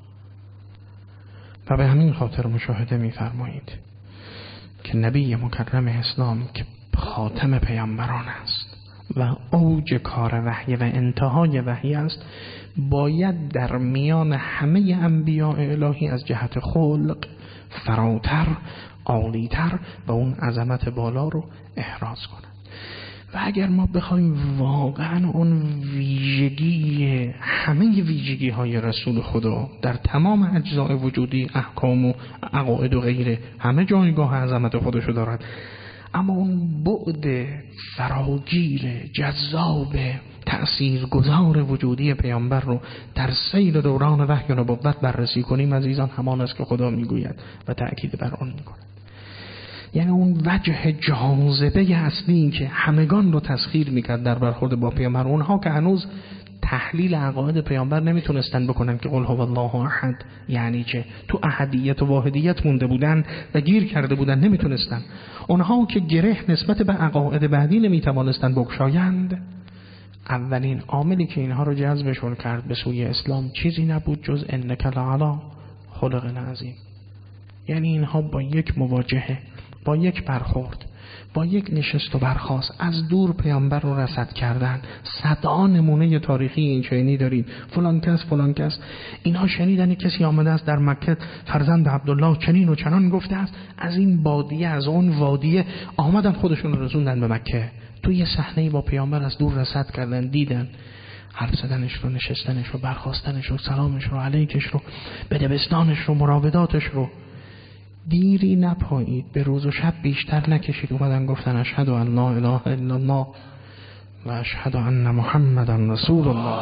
و به همین خاطر مشاهده میفرمایید که نبی مکرم اسلام که خاتم پیامبران است و اوج کار وحی و انتهای وحی است، باید در میان همه انبیاء الهی از جهت خلق فراتر، عالیتر و اون عظمت بالا رو احراز کنند. و اگر ما بخوایم واقعا اون ویژگی، همه ویژگی های رسول خدا در تمام اجزاء وجودی، احکام و عقاید و غیره، همه جایگاه عظمت خودشو دارد، اما اون بعد فراگیر جذاب تأثیرگذار وجودی پیامبر رو در سیر دوران وحی و نبوت بررسی کنیم عزیزان، همان است که خدا میگوید و تأکید بر آن میکند. یعنی اون وجه جاذبه اصلی که همگان رو تسخیر میکرد در برخورد با پیامبر، اونها که هنوز تحلیل عقاید پیامبر نمیتونستن بکنن که قل هو الله احد یعنی چه، تو احدیت و واحدیت مونده بودن و گیر کرده بودن، نمیتونستن. اونها که گره نسبت به عقاید بعدی نمیتوانستن بگشایند، اولین عاملی که اینها رو جذبشون کرد به سوی اسلام چیزی نبود جز انک لعلی خلق عظیم. یعنی اینها با یک مواجهه، با یک برخورد، با یک نشست و برخاست از دور پیامبر رو رصد کردن. صدها نمونه تاریخی این چنینی داریم. فلان کس فلان کس اینها شنیدن کسی آمده است در مکه فرزند عبدالله چنین و چنان گفته است، از این بادیه از اون وادیه آمدن خودشون رو رسوندن به مکه. تو یه صحنه‌ای با پیامبر از دور رصد کردن، دیدن حرف زدنش رو، نشستنش رو، برخاستنش رو، سلامش رو، علیکش رو، بدبستانش رو، مراوداتش رو. دیری نپایید، به روز و شب بیشتر نکشید، اومدن گفتن اشهد ان لا اله الا الله و اشهد ان محمدا رسول الله.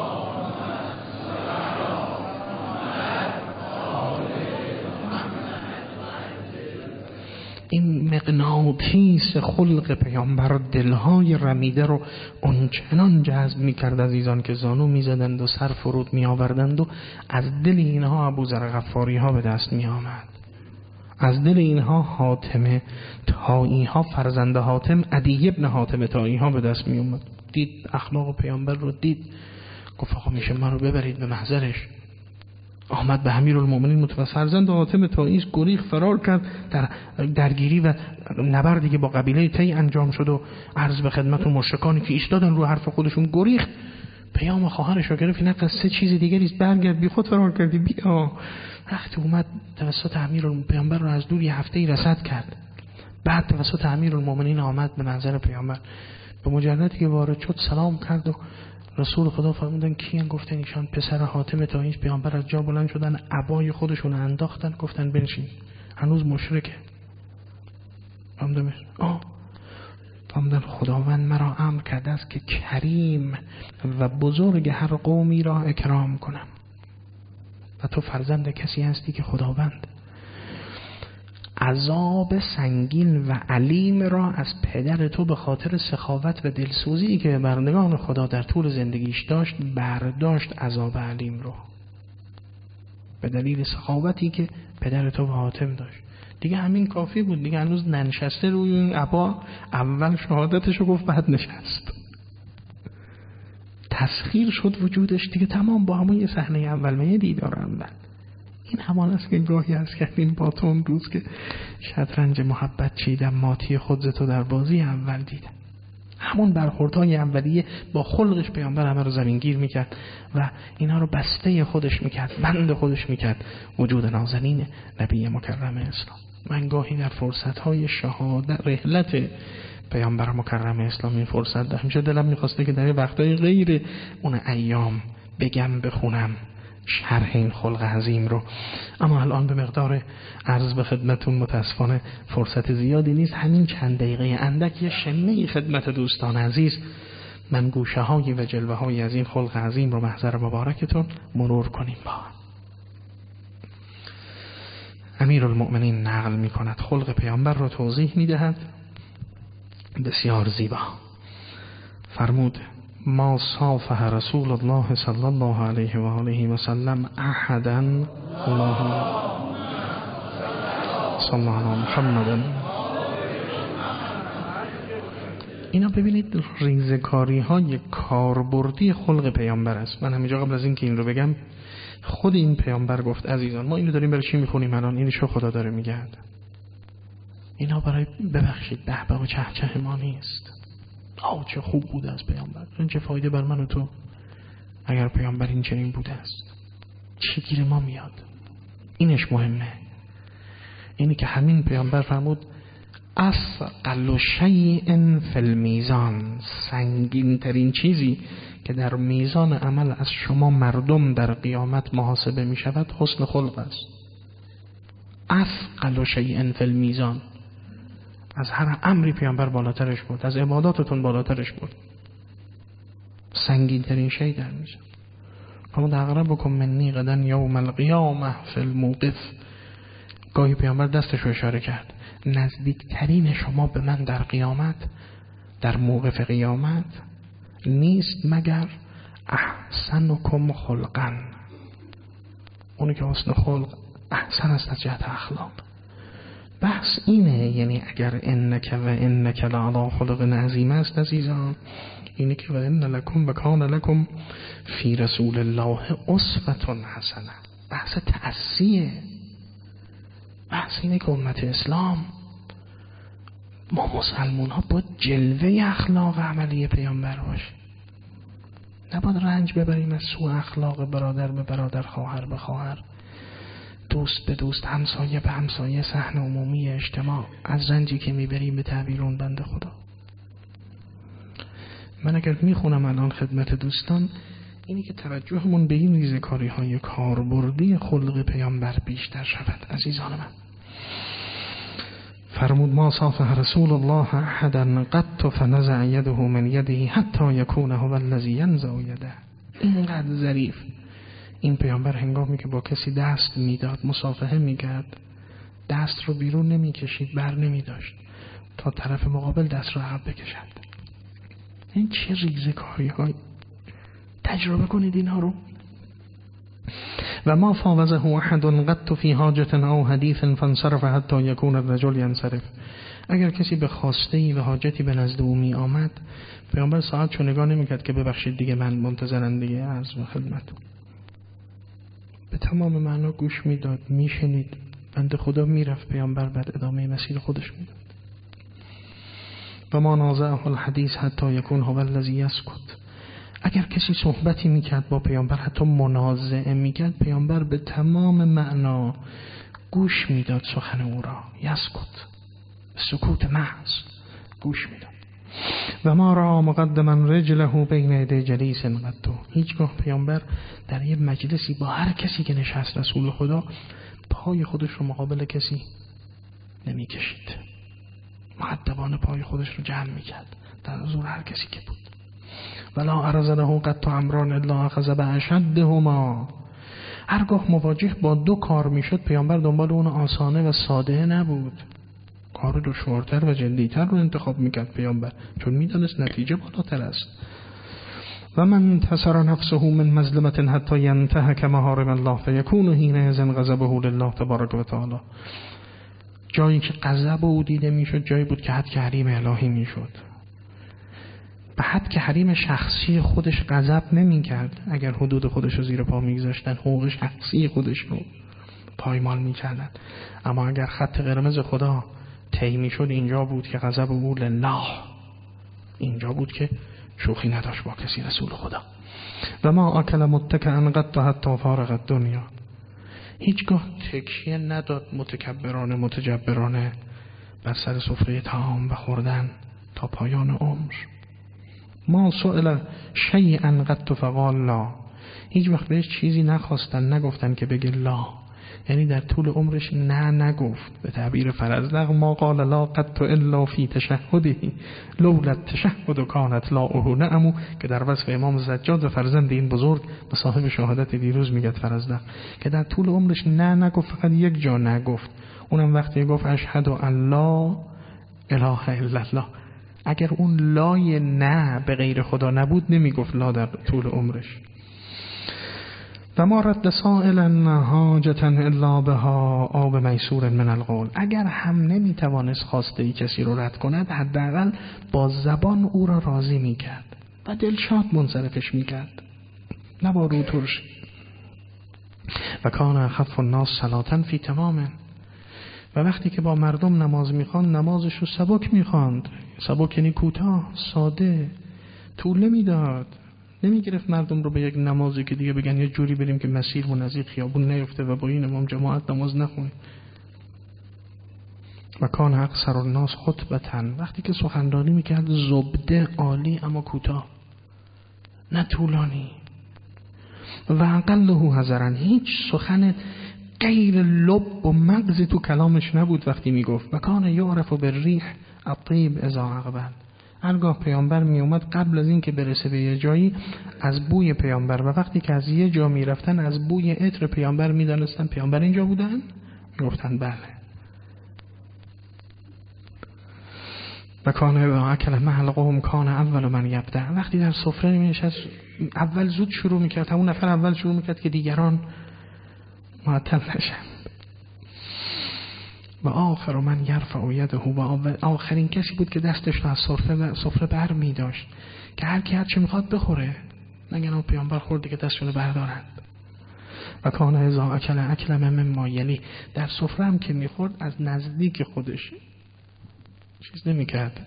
این مغناطیس خلق پیامبر دلهای رمیده رو اونچنان جذب می‌کرد عزیزان که زانو می‌زدند و سر فرود می‌آوردند و از دل اینها ابوذر غفاری ها به دست می‌آمد. از دل اینها حاتم طایی ها، فرزند حاتم عدی ابن حاتم طایی ها به دست می اومد. دید اخلاق پیامبر رو، دید گفت آقا میشه من رو ببرید به محضرش. آمد به امیرالمومنین متوسل، فرزند حاتم طایی گریخ فرار کرد در درگیری و نبردی که با قبیله طی انجام شد و عرض به خدمت مشرکانی که ایستادن رو حرف خودشون گریخت. پیام خواهرش رو گرفت، نه قصه چیز دیگری است، برگرد بی خود فرار کردی بیا. وقتی اومد توسط امیرالمومنین پیامبر رو از دور یه هفته‌ای رصد کرد، بعد توسط امیرالمومنین آمد به منظر پیامبر. به مجردی که وارد شد سلام کرد و رسول خدا فرمودن کیان؟ گفتن ایشان پسر حاتم طایی. پیامبر از جا بلند شدن، عبای خودشون انداختن، گفتن بنشین، هنوز مشرکه. فهمیدم آه فهمیدن خداوند مرا امر کرده است که کریم و بزرگ هر قومی را اکرام کنم و تو فرزند کسی هستی که خداوند عذاب سنگین و علیم را از پدر تو به خاطر سخاوت و دلسوزی که بندگان خدا در طول زندگیش داشت برداشت عذاب علیم رو، به دلیل سخاوتی که پدر تو به حاتم داشت. دیگه همین کافی بود، دیگه هنوز ننشسته روی این عبا، اول شهادتشو گفت بعد نشست، تسخیر شد وجودش دیگه تمام با همون یه صحنه اول میه دیدار اول. این همان است که گاهی از کردیم با تو اون روز که شطرنج محبت چیدم ماتی خود تو در بازی اول دیدم. همون برخوردهای اولیه با خلقش پیامبر همه رو زمینگیر میکرد و اینا رو بسته خودش میکرد، بند خودش میکرد وجود نازنین نبی مکرم اسلام. من گاهی در فرصت‌های شهادت رحلت پیامبر مکرم اسلامی فرصت داشتم، همیشه دلم می‌خواسته که در وقتای غیر اون ایام بگم بخونم شرح این خلق عظیم رو، اما الان به مقدار عرض به خدمتون متاسفانه فرصت زیادی نیست. همین چند دقیقه اندک یه شمه خدمت دوستان عزیز من گوشه های و جلوه های از این خلق عظیم رو محضر مبارکتون مرور کنیم. با امیرالمؤمنین نقل می کند، خلق پیامبر رو توضیح می دهد بسیار زیبا. فرمود ما صافح رسول الله صلی الله علیه و آله و سلم احدا اللهم صل علی محمد. اینا ببینید ریزکاری های کاربردی خلق پیامبر است. من همینجا قبل از این که این رو بگم، خود این پیامبر گفت عزیزان ما اینو داریم برای چی میخونیم الان؟ اینو چه خدا داره میگه؟ اینا برای ببخشید بهبه و چهچه ما نیست. آه چه خوب بوده از پیامبر، این چه فایده بر من و تو اگر پیامبر این چنین بوده است؟ چه گیر ما میاد؟ اینش مهمه. اینی که همین پیامبر فرمود اثقل شیء فی المیزان، سنگین ترین چیزی که در میزان عمل از شما مردم در قیامت محاسبه می شود حسن خلق است. اثقل شیء فی المیزان، از هر امری پیامبر بالاترش بود، از عباداتتون بالاترش بود، سنگین ترین شی در میزان. فرمود اقربکم منی غدا یوم القیامه فی الموقف. گاهی پیامبر دستش رو اشاره کرد، نزدیکترین شما به من در قیامت، در موقف قیامت نیست مگر احسنکم خلقا، اونی که حسن خلق احسن است از جهت اخلاق. بحث اینه، یعنی اگر انک و انک لعلی خلق عظیم است عزیزان، اینه که و ان لکم و کان لکم فی رسول الله اسوة حسنه. بحث تأسیه. بحث اینه که امت اسلام، ما مسلمون ها باید جلوه اخلاق عملی پیامبر باشیم، نباید رنج ببریم از سوء اخلاق برادر به برادر، خواهر به خواهر، دوست به دوست، همسایه به همسایه، صحن عمومی اجتماع، از رنجی که میبریم به تعبیر اون بنده خدا. من اگر میخونم الان خدمت دوستان، اینی که توجهمون به این ریزکاری های کاربردی خلق پیامبر بیشتر شود عزیزان من. فرمود ما صافح رسول الله احدا قط فنزع یده من یده حتی یکون هو الذی ینزع یده. اینقدر ظریف این پیامبر هنگامی که با کسی دست میداد، مصافحه میکرد، دست رو بیرون نمیکشید، بر نمیداشت تا طرف مقابل دست رو عقب بکشد. این چه ریزکاری های، تجربه کنید اینها رو. و ما فاوزه احد قط فی حاجت او حدیث فانصرف حتی یکون الرجل ینصرف. اگر کسی به خواسته و حاجتی به نزد او می آمد، پیامبر ساعت چون نگاه نمیکرد که ببخشید دیگه من منتظرم دیگه، عرض به خدمت به تمام معنا گوش میداد، میشنید، بنده خدا میرفت، پیامبر بعد ادامه مسیر خودش میداد. و ما نازعه الحدیث حتی یکون هو الذی یسکت. اگر کسی صحبتی میکرد با پیامبر، حتی منازعه میکرد، پیامبر به تمام معنا گوش میداد سخن او را. یسکت، سکوت محض، گوش میداد. و ما را مقدما رجله بین یدی جلیس قط. هیچگاه پیامبر در یه مجلسی با هر کسی که نشست رسول خدا پای خودش رو مقابل کسی نمیکشید، مؤدبانه پای خودش رو جمع میکرد در حضور هر کسی که بود. ولا عرض له قط امران الا اخذ باشدهما. هرگاه مواجه با دو کار میشد، پیامبر دنبال اون آسانه و ساده نبود، کار دشوارتر و جدیتر رو انتخاب میکرد پیامبر، چون میدونست نتیجه بالاتر است. و من تصر نفسه من مظلمت حتی ینتهک محارم الله فیکون حینئذ غضبه لله تبارک و تعالی. جایی که غضب او دیده میشد جایی بود که حد که حریم الهی میشد. به حد که حریم شخصی خودش غضب نمیکرد، اگر حدود خودش رو زیر پا میگذاشتن، حقوق شخصی خودش رو پایمال میکردن. اما اگر خط قرمز خدا طی میشد، اینجا بود که غضب او لله، اینجا بود که شوخی نداشت با کسی رسول خدا. و ما اکل متکئا قط حتی فارغ الدنیا. هیچگاه تکیه نداد متکبرانه متجبرانه بر سر سفره طعام و خوردن تا پایان عمر. ما سئل شیئا قط فقال لا، هیچ وقت بهش چیزی نخواستن نگفتن که بگه لا، یعنی در طول عمرش نه نگفت. به تعبیر فرزدق ما قال لا قط الا فی تشهده لولا التشهد کانت لاؤه نعم، که در وصف امام زجاج و فرزند این بزرگ به صاحب شهادت دیروز میگه فرزدق که در طول عمرش نه نگفت، فقط یک جا نگفت، اونم وقتی گفت اشهد ان لا اله الا الله. اگر اون لای نه به غیر خدا نبود نمیگفت لا در طول عمرش. و ما رد سائلا حاجتا الا بها آب میسور من القول، اگر هم نمیتوانست خواسته ای کسی رو رد کند حداقل با زبان او را راضی میکرد و دلشاد منصرفش میکرد، نه با رو ترش. و کان اخف الناس صلاة فی تمام، و وقتی که با مردم نماز میخواند نمازش رو سبک میخواند، سبک یعنی کوتاه ساده، طول نمیداد، نمیگرفت مردم رو به یک نمازی که دیگه بگن یه جوری بریم که مسیرمون از این خیابون نیفته و با این امام جماعت نماز نخونیم. و کان اقصر الناس خطبتن، وقتی که سخنرانی میکرد زبده عالی اما کوتاه، نه طولانی. و اقله حذرن، هیچ سخن غیر لب و مغزی تو کلامش نبود وقتی میگفت. و کان یعرف بالریح الطیب اذا اقبل، هرگاه پیامبر می اومد قبل از این که برسه به یه جایی از بوی پیامبر، و وقتی که از یه جا می رفتن از بوی عطر پیامبر می دانستن پیامبر اینجا بودن، می گفتن بله. و کان اذا اکل مع القوم کان اول من یبدأ، وقتی در سفره می نشست اول زود شروع می کرد، همون نفر اول شروع می کرد که دیگران معطل نشن. و آخر من یرفع یده، و آخرین کسی بود که دستش رو از سفره سفره بر می داشت که هر کی هر چه میخواد بخوره، نگن اون پیامبر خورده که دستشون رو بردارند. و کان اذا اکل اکل مما یلی، در سفره هم که میخورد از نزدیک خودش چیز نمیکرد.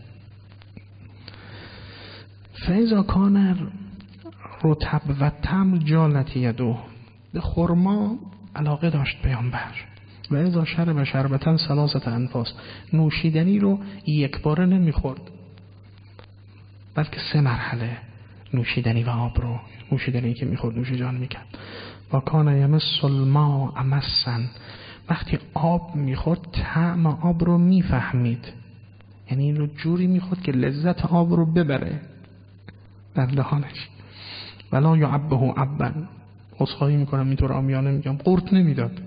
فاذا کان رطب و تمر جالت یده، به خرما علاقه داشت پیامبر. و اذا شرب شربتن ثلاثه انفاس، نوشیدنی رو یک باره نمیخورد بلکه سه مرحله نوشیدنی و آب رو، نوشیدنی که میخورد نوش جان میکرد. و کان یمس الماء مسن، وقتی آب میخورد طعم آب رو میفهمید، یعنی این رو جوری میخورد که لذت آب رو ببره در دهانش. ولا یعبه عبا، عذرخواهی میکنم اینطور عامیانه میگم، قورت نمیداد.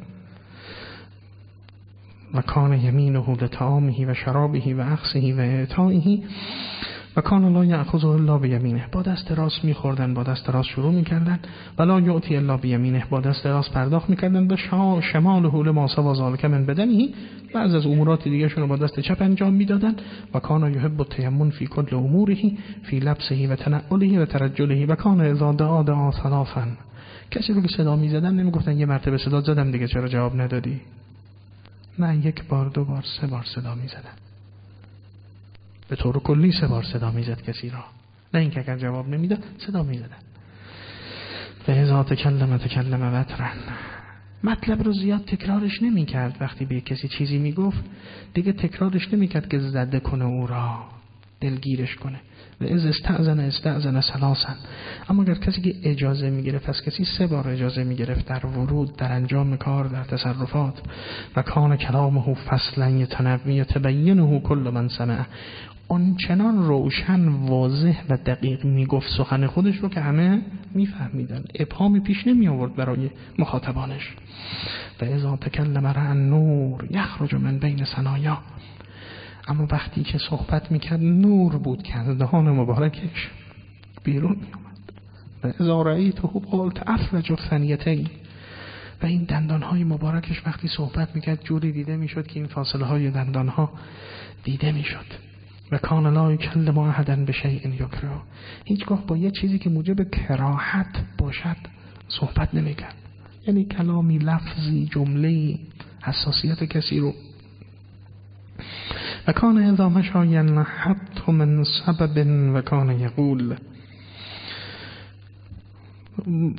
و کان یمینه لطعامه و شرابه و اخذه و اعطائه، و کان لا یأخذ الا بیمینه، با دست راست میخوردن، با دست راست شروع میکردن. و لا یعطی الا بیمینه، با دست راست پرداخت میکردن. به شماله لما سوى ذلك من بدنه، بعض از امورات دیگه شون با دست چپ انجام میدادن. و کان یحب التیمم فی کل اموره فی لبسه و تنعله و ترجله. و کان اذا دعا دعا ثلاثا، کسی رو که صدا میزدن نمیگفتن یه مرتبه صدا زدم دیگه چرا جواب ندادی، نه، یک بار دو بار سه بار صدا میزدن، به طور کلی سه بار صدا میزد کسی را، نه اینکه اگر جواب نمیداد صدا میزدن. و اذا تکلم تکلم وترن، مطلب رو زیاد تکرارش نمیکرد. وقتی به کسی چیزی میگفت دیگه تکرارش نمیکرد که زده کنه او را، دلگیرش کنه. و از استأذن استأذن ثلاثا، اما اگر کسی که اجازه میگرفت از کسی سه بار اجازه میگرفت در ورود، در انجام کار، در تصرفات. و کان کلامه فصلا یتنوی یتبینه کل من سمع، اون چنان روشن واضح و دقیق میگفت سخن خودش رو که همه میفهمیدن، ابهامی پیش نمی آورد برای مخاطبانش. و اذا تکلم رأى نور یخرج من بین ثنایا، اما وقتی که صحبت میکرد نور بود که از دهان مبارکش بیرون میومد. و اذا رأیته قلت افرج الثنیتین، و این دندانهای مبارکش وقتی صحبت میکرد جوری دیده میشد که این فاصله های دندانها دیده میشد. و کان لا یکلم احدا بشیء یکره، هیچگاه با یه چیزی که موجب کراهت باشد صحبت نمیکرد، یعنی کلامی، لفظی، جمله‌ای حساسیت کسی رو. و کان اذا مشى ينحط من سبب و کان یقول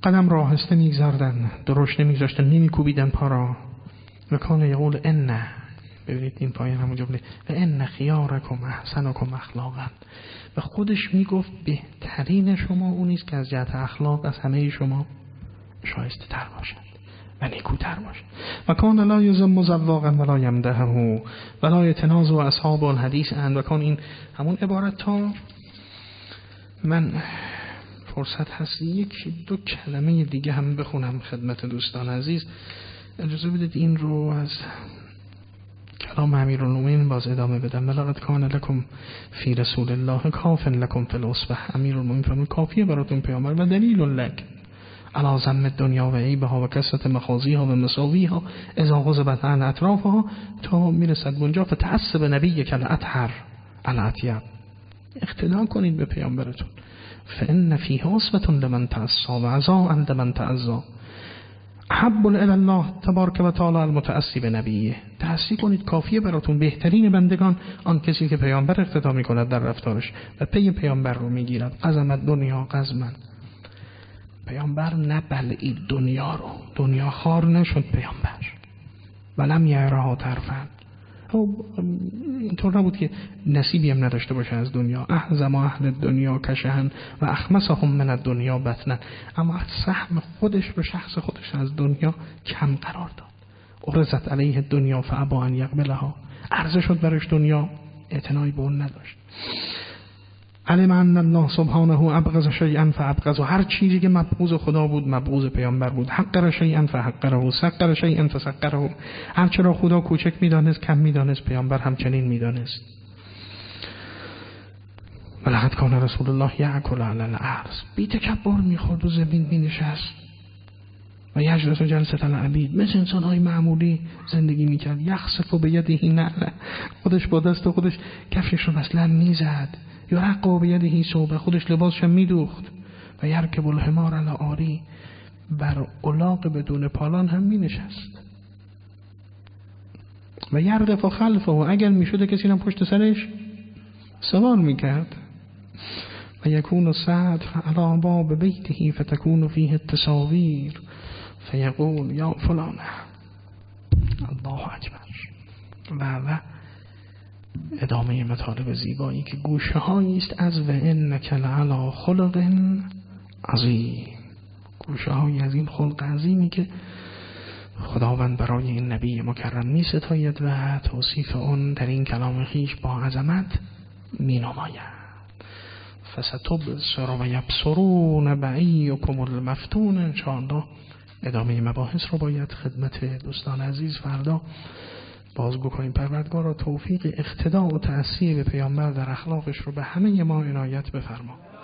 قدم را آهسته میگذاردن، درشت نمیگذاشتن، نمیکوبیدن پا را. و کان یقول ان، ببینید این پایین همون جمله، و ان خیارکم احسنکم اخلاقا، و خودش میگفت بهترین شما اونی است که از جهت اخلاق از همه شما شایسته تر باشد و نیکوتر باشد. و کان لا یذم مزواقا ولا یمدحه ولا یتنازع اصحاب الحدیث ان. و کان این همون عبارت تا من فرصت هست یک دو کلمه دیگه هم بخونم خدمت دوستان عزیز. اجازه بدید این رو از کلام امیرالمومنین باز ادامه بدم. ولقد کان لکم فی رسول الله کاف لکم فی الاسوه. امیرالمومنین فرمود کافیه براتون پیامبر و دلیل لک علی ذم دنیا و عیبها و کثرت مخازیها و مساویها اذا غضبت عن اطرافها، تا میرسد اونجا فتعصب نبی کل اطهر الاطیب. اقتدا کنید به پیامبرتون. فان فیه اسوه لمن تعصى و عزا عند من تعزا. حب الی الله تبارک و تعالی المتأسی به نبیه. تأسی کنید، کافیه براتون بهترین بندگان آن کسی که پیامبر اقتدا میکند در رفتارش و پی پیامبر رو میگیرد. قزمت دنیا قزمن. پیامبر نبلعید دنیا رو، دنیا خار نشد پیامبر. ولم یرها طرفا. اینطور نبود که نصیبی هم نداشته باشه از دنیا. احزم اهل دنیا کشهن و اخمسهم من الدنیا بطنا. اما سهم خودش رو، شخص خودش از دنیا کم قرار داد. عرضت علیه دنیا فابى ان یقبلها. عرضه شد برش دنیا، اعتنایی به اون نداشت. علم ان الله سبحانه ابغض شیئا فابغض. هر چیزی که مبغوض خدا بود مبغوض پیامبر بود. حقر شیئا فحقره، سقر شیئا فسقره. هر چرا خدا کوچک میدانست، کم میدانست، پیامبر همچنین میدانست. ولقد کان رسول الله یأکل علی الارض. بی تکبر میخورد و زمین مینشست. و یجلس جلسه العبید، مثل انسان‌های معمولی زندگی میکرد. یخسف بیده نعله. خودش با دست خودش کفشش رو مثلا میزد. یرقب بیده ثوبه. خودش لباسش میدوخت. و یرکب الحمار علی آری. بر الاغ بدون پالان هم مینشست. و یردف خلفه. و اگر میشده کسی هم پشت سرش سوار میکرد. و یکون سعد علی باب بیته فتکون فیه التصاویر فیقول یا فلانه الله اکبر. و و ادامه مطالب زیبایی که گوشه هایی است از و انک لعلی خلق عظیم. گوشه هایی از این خلق عظیمی که خداوند برای این نبی مکرم می ستاید و توصیف اون در این کلام خیش با عظمت می نماید. فستبصر و یبصرون بعیکم المفتون. انشاءالله ادامه مباحث رو باید خدمت دوستان عزیز فردا بازگو کنیم. پروردگارا توفیق اقتدا و تأثیر به پیامبر در اخلاقش رو به همه ما عنایت بفرما.